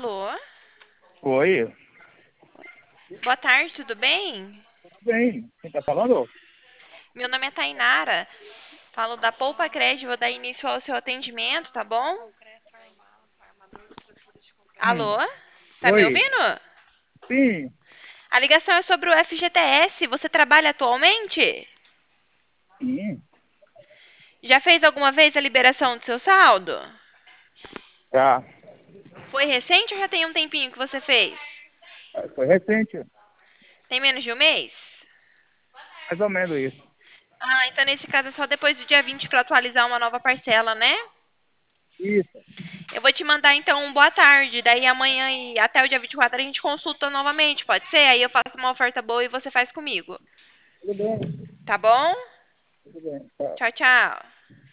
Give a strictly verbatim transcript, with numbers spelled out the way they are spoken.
Alô? Oi, Boa tarde, tudo bem? tudo bem? Quem tá falando? Meu nome é Tainara. Falo da Poupa Crédito, vou dar início ao seu atendimento, tá bom? Alô? Sim. Tá me Oi, ouvindo? sim, A ligação é sobre o F G T S. Você trabalha atualmente? sim, Já fez alguma vez a liberação do seu saldo? tá. Foi recente ou já tem um tempinho que você fez? Foi recente, Tem menos de um mês? mais ou menos isso. Ah, então nesse caso é só depois do dia vinte para atualizar uma nova parcela, né? Isso, Eu vou te mandar então um boa tarde, daí amanhã e até o dia vinte e quatro a gente consulta novamente, pode ser? Aí eu faço uma oferta boa e você faz comigo. tudo bem, Tá bom? tudo bem. Tá. Tchau, tchau.